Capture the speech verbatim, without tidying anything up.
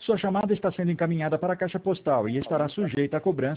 Sua chamada está sendo encaminhada para a caixa postal e estará sujeita a cobrança